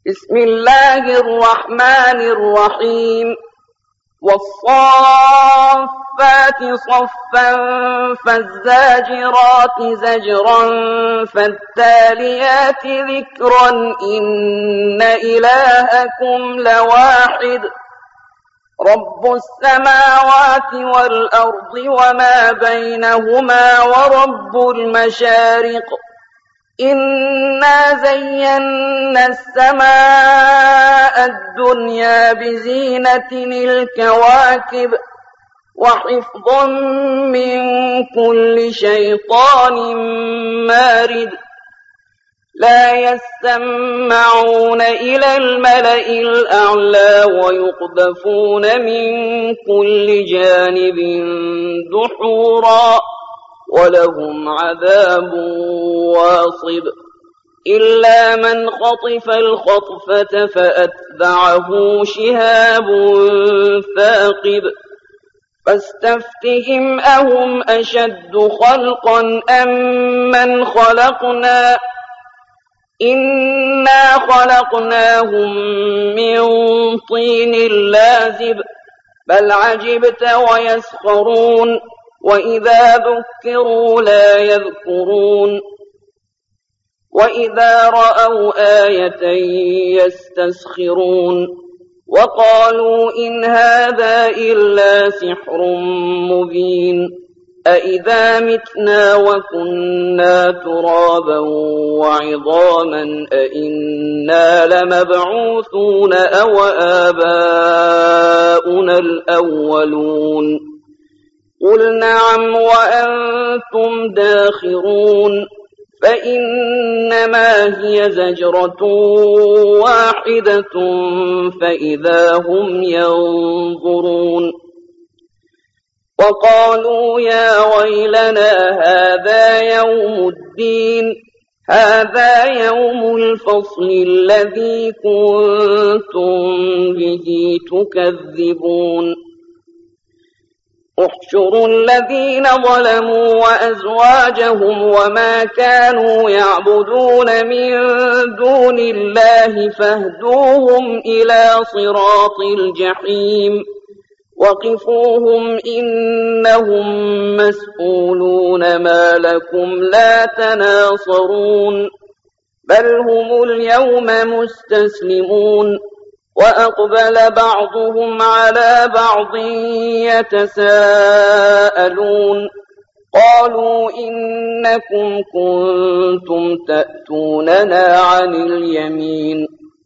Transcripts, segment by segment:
بسم الله الرحمن الرحيم والصافات صفا فالزاجرات زجرا فالتاليات ذكرا إن إلهكم لواحد رب السماوات والأرض وما بينهما ورب المشارق إنا زينا السماء الدنيا بزينة الكواكب وحفظا من كل شيطان مارد لا يسمعون إلى الملأ الأعلى ويقذفون من كل جانب دحورا ولهم عذاب واصب إلا من خطف الخطفة فأتبعه شهاب ثاقب فاستفتهم أهم أشد خلقا أم من خلقنا إنا خلقناهم من طين لازب بل عجبت ويسخرون وإذا ذكروا لا يذكرون وإذا رأوا آية يستسخرون وقالوا إن هذا إلا سحر مبين أإذا متنا وكنا ترابا وعظاما أإنا لمبعوثون أو آباؤنا الأولون قل نعم وأنتم داخرون فإنما هي زجرة واحدة فإذا هم ينظرون وقالوا يا ويلنا هذا يوم الدين هذا يوم الفصل الذي كنتم به تكذبون احشروا الذين ظلموا وأزواجهم وما كانوا يعبدون من دون الله فاهدوهم إلى صراط الجحيم وقفوهم إنهم مسؤولون ما لكم لا تناصرون بل هم اليوم مستسلمون وأقبل بعضهم على بعض يتساءلون قالوا إنكم كنتم تأتوننا عن اليمين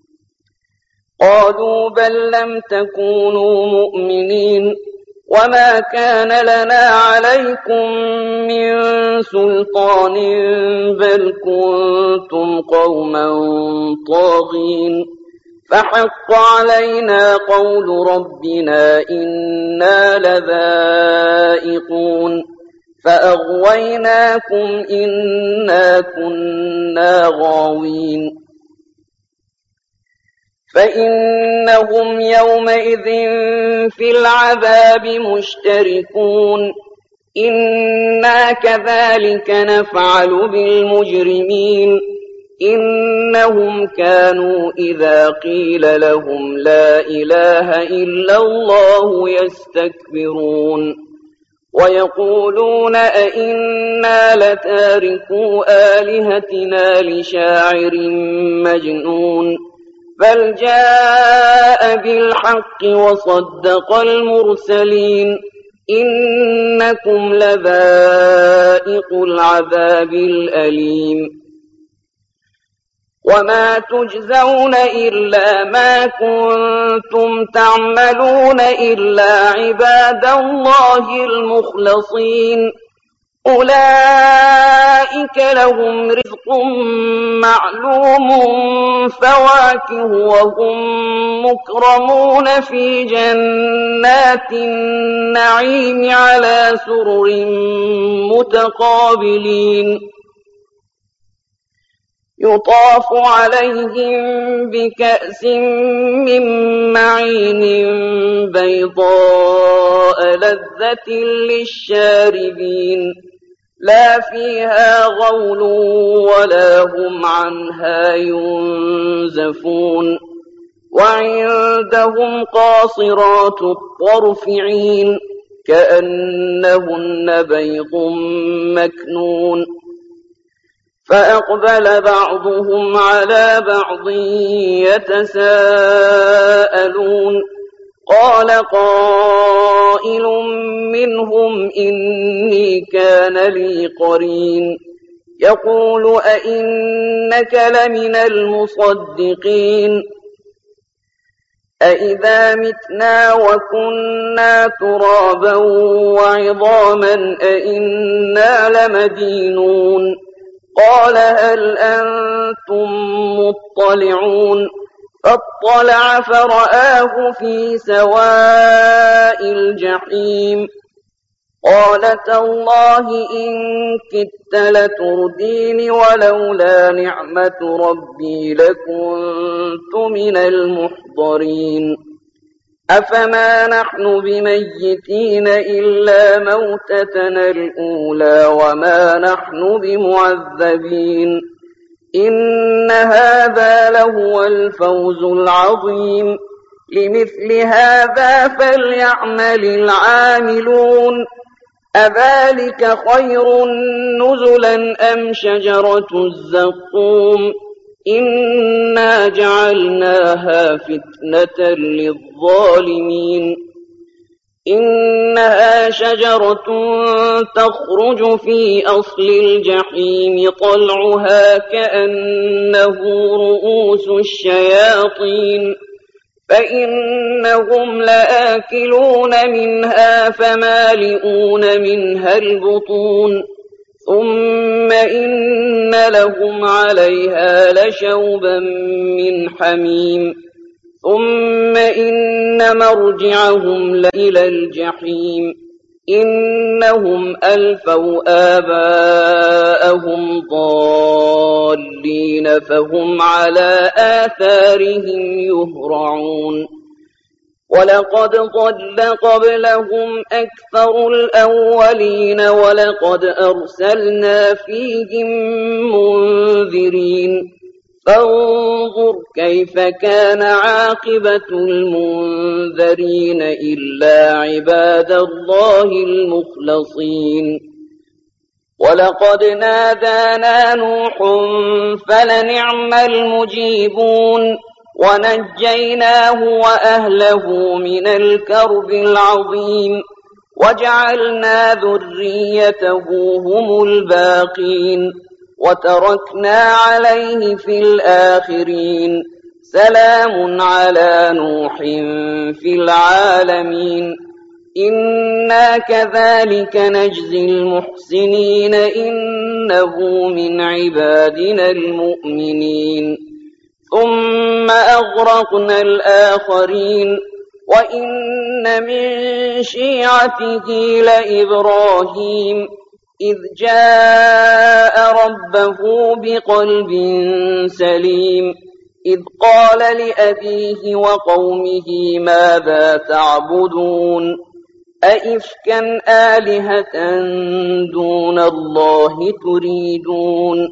قالوا بل لم تكونوا مؤمنين وما كان لنا عليكم من سلطان بل كنتم قوما طاغين فحق علينا قول ربنا إنا لذائقون فأغويناكم إنا كنا غاوين فإنهم يومئذ في العذاب مشتركون إنا كذلك نفعل بالمجرمين إنهم كانوا إذا قيل لهم لا إله إلا الله يستكبرون ويقولون أئنا لتاركو آلهتنا لشاعر مجنون بل جاء بالحق وصدق المرسلين إنكم لذائق العذاب الأليم وما تجزون إلا ما كنتم تعملون إلا عباد الله المخلصين أولئك لهم رزق معلوم فواكه وهم مكرمون في جنات النعيم على سرر متقابلين يطاف عليهم بكأس من معين بيضاء لذة للشاربين لا فيها غول ولا هم عنها ينزفون وعندهم قاصرات الطرف عين كأنهن بيض مكنون فأقبل بعضهم على بعض يتساءلون قال قائل منهم إني كان لي قرين يقول أئنك لمن المصدقين أئذا متنا وكنا ترابا وعظاما أئنا لمدينون قال هل أنتم مطلعون فاطلع فرآه في سواء الجحيم قال تالله إن كدت لتردين ولولا نعمة ربي لكنت من المحضرين أفما نحن بميتين إلا موتتنا الأولى وما نحن بمعذبين إن هذا لهو الفوز العظيم لمثل هذا فليعمل العاملون أذلك خير نزلا أم شجرة الزقوم إنا جعلناها فتنة للظالمين إنها شجرة تخرج في أصل الجحيم طلعها كأنه رؤوس الشياطين فإنهم لآكلون منها فمالئون منها البطون ثم إن لهم عليها لشوبا من حميم ثم إن مرجعهم لإلى الجحيم إنهم ألفوا آباءهم ضالين فهم على آثارهم يهرعون ولقد ضل قبلهم أكثر الأولين ولقد أرسلنا فيهم منذرين فانظر كيف كان عاقبة المنذرين إلا عباد الله المخلصين ولقد نادانا نوح فلنعم المجيبون ونجيناه وأهله من الكرب العظيم وجعلنا ذريته هم الباقين وتركنا عليه في الآخرين سلام على نوح في العالمين إنا كذلك نجزي المحسنين إنه من عبادنا المؤمنين ثم أغرقنا الآخرين وإن من شيعته لإبراهيم إذ جاء ربه بقلب سليم إذ قال لأبيه وقومه ماذا تعبدون أئفكا آلهة دون الله تريدون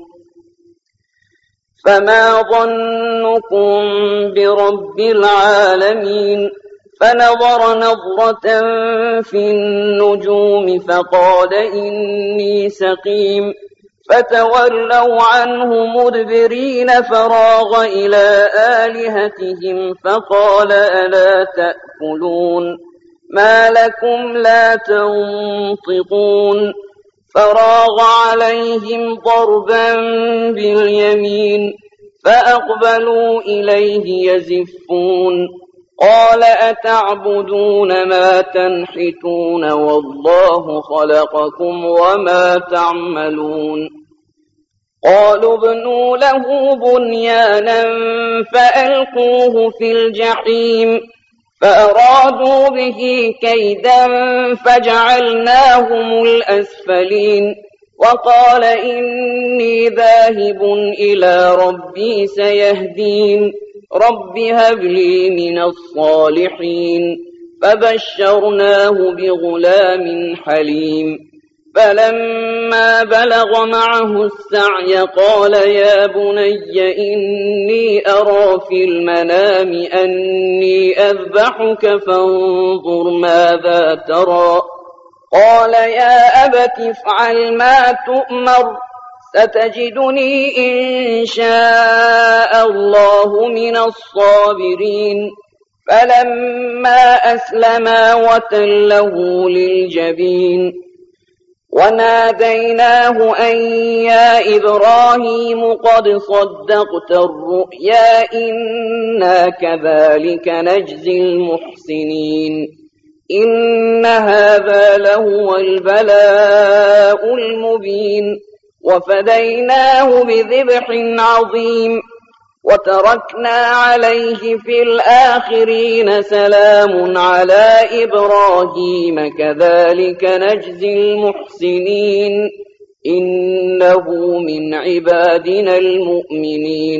فما ظنكم برب العالمين فنظر نظرة في النجوم فقال إني سقيم فتولوا عنه مدبرين فراغ إلى آلهتهم فقال ألا تأكلون ما لكم لا تنطقون فراغ عليهم ضربا باليمين فأقبلوا إليه يزفون قال أتعبدون ما تنحتون والله خلقكم وما تعملون قالوا ابنوا له بنيانا فألقوه في الجحيم فأرادوا به كيدا فجعلناهم الأسفلين وقال إني ذاهب إلى ربي سيهدين رب هب لي من الصالحين فبشرناه بغلام حليم فلما بلغ معه السعي قال يا بني إني أرى في المنام أني أذبحك فانظر ماذا ترى قال يا أبت افعل ما تؤمر ستجدني إن شاء الله من الصابرين فلما أسلما وتله للجبين وناديناه أن يا إبراهيم قد صدقت الرؤيا إنا كذلك نجزي المحسنين إن هذا لهو البلاء المبين وفديناه بذبح عظيم وتركنا عليه في الآخرين سلام على إبراهيم كذلك نجزي المحسنين إنه من عبادنا المؤمنين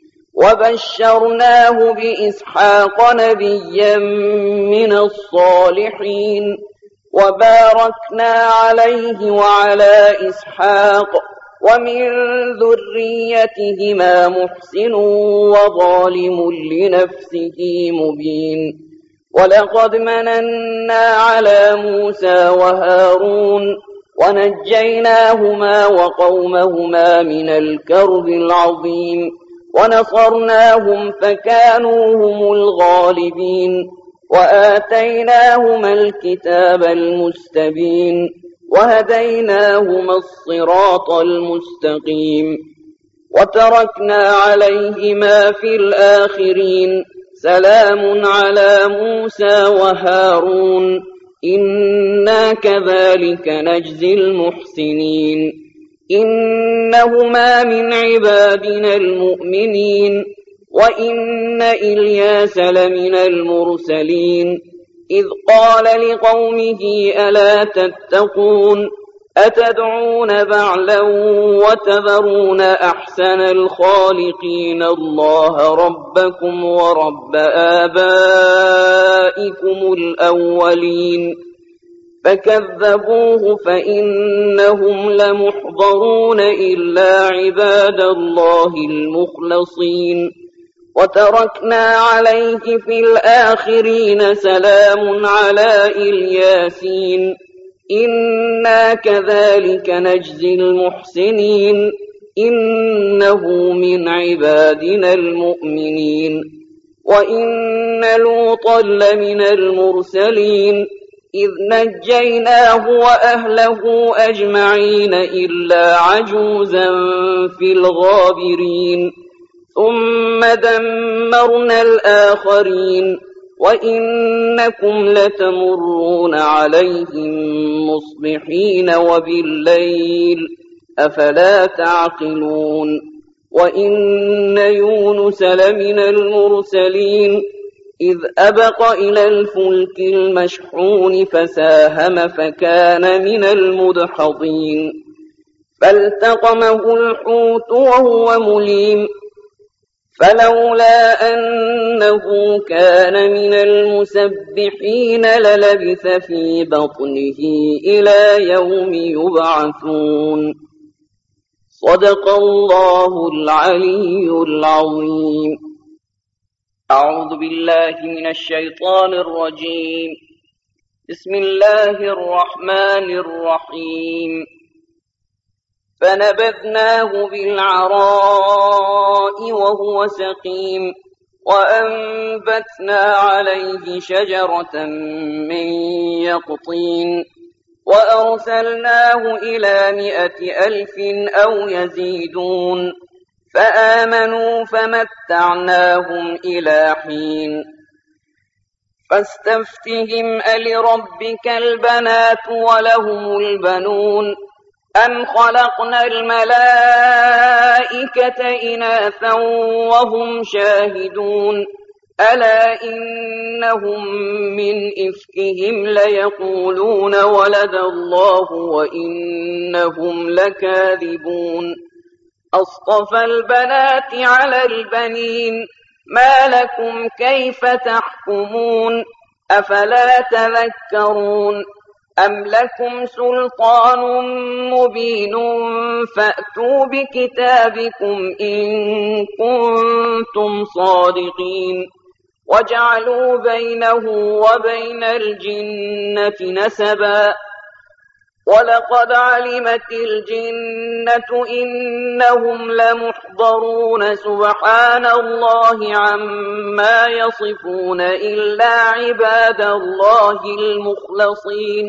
وبشرناه بإسحاق نبيا من الصالحين وباركنا عليه وعلى إسحاق ومن ذريتهما محسن وظالم لنفسه مبين ولقد مننا على موسى وهارون ونجيناهما وقومهما من الكرب العظيم ونصرناهم فكانوا هم الغالبين وآتيناهما الكتاب المستبين وهديناهما الصراط المستقيم وتركنا عليهما في الآخرين سلام على موسى وهارون إنا كذلك نجزي المحسنين إنهما من عبادنا المؤمنين وإن إلياس لمن المرسلين إذ قال لقومه ألا تتقون أتدعون بعلا وتذرون أحسن الخالقين الله ربكم ورب آبائكم الأولين فكذبوه فإنهم لمحضرون إلا عباد الله المخلصين وتركنا عليه في الآخرين سلام على الياسين إنا كذلك نجزي المحسنين إنه من عبادنا المؤمنين وإن لوطا لمن المرسلين إذ نجيناه وأهله أجمعين إلا عجوزا في الغابرين ثم دمرنا الآخرين وإنكم لتمرون عليهم مصبحين وبالليل أفلا تعقلون وإن يونس لمن المرسلين إذ أبق إلى الفلك المشحون فساهم فكان من المدحضين فالتقمه الحوت وهو مليم فلولا أنه كان من المسبحين للبث في بطنه إلى يوم يبعثون صدق الله العلي العظيم أعوذ بالله من الشيطان الرجيم بسم الله الرحمن الرحيم فنبذناه بالعراء وهو سقيم وأنبتنا عليه شجرة من يقطين وأرسلناه إلى 100,000 أو يزيدون فآمنوا فمتعناهم إلى حين فاستفتهم ألربك البنات ولهم البنون أم خلقنا الملائكة إناثا وهم شاهدون ألا إنهم من إفكهم ليقولون ولد الله وإنهم لكاذبون أصطفى البنات على البنين ما لكم كيف تحكمون أفلا تذكرون أم لكم سلطان مبين فأتوا بكتابكم إن كنتم صادقين وجعلوا بينه وبين الجنة نسبا ولقد علمت الجنة إنهم لمحضرون سبحان الله عما يصفون إلا عباد الله المخلصين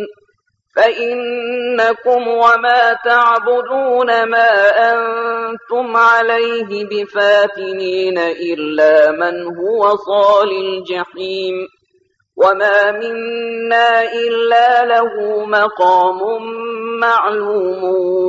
فإنكم وما تعبدون ما أنتم عليه بفاتنين إلا من هو صال الجحيم وما منا إلا له مقام معلوم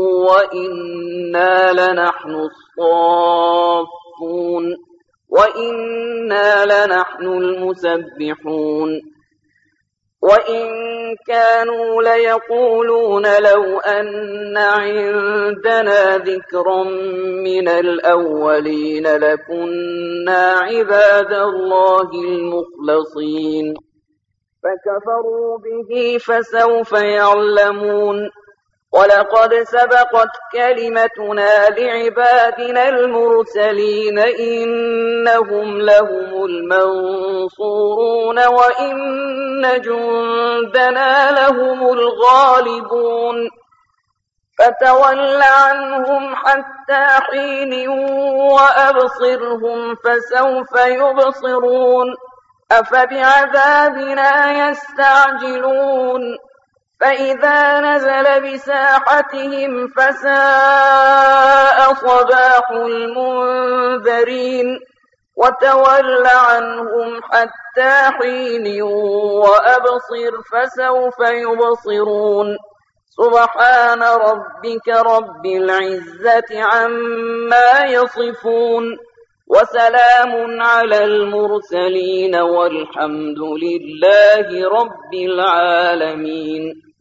وإنا لنحن الصافون وإنا لنحن المسبحون وإن كانوا ليقولون لو أن عندنا ذكرا من الأولين لكنا عباد الله المخلصين فكفروا به فسوف يعلمون ولقد سبقت كلمتنا لعبادنا المرسلين إنهم لهم المنصورون وإن جندنا لهم الغالبون فتول عنهم حتى حين وأبصرهم فسوف يبصرون أفبعذابنا يستعجلون فإذا نزل بساحتهم فساء صباح المنذرين وتول عنهم حتى حين وأبصر فسوف يبصرون سبحان ربك رب العزة عما يصفون وسلام على المرسلين والحمد لله رب العالمين.